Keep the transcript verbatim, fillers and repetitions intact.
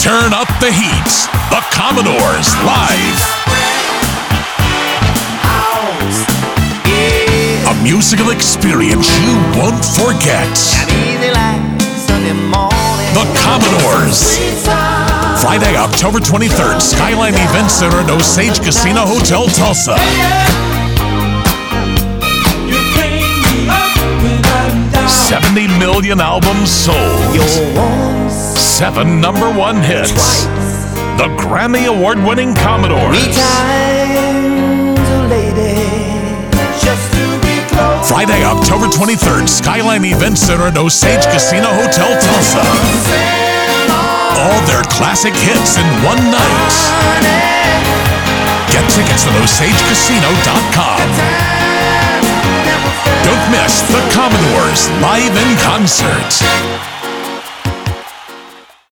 Turn up the heat. The Commodores live. A musical experience you won't forget. The Commodores. Friday, October twenty-third, Skyline Event Center at Osage Casino Hotel, Tulsa. seventy million albums sold. Seven number one hits. The Grammy Award-winning Commodores. Friday, October twenty-third, Skyline Event Center at Osage Casino Hotel, Tulsa. All their classic hits in one night. Get tickets at osage casino dot com. Don't miss the Commodores live in concert.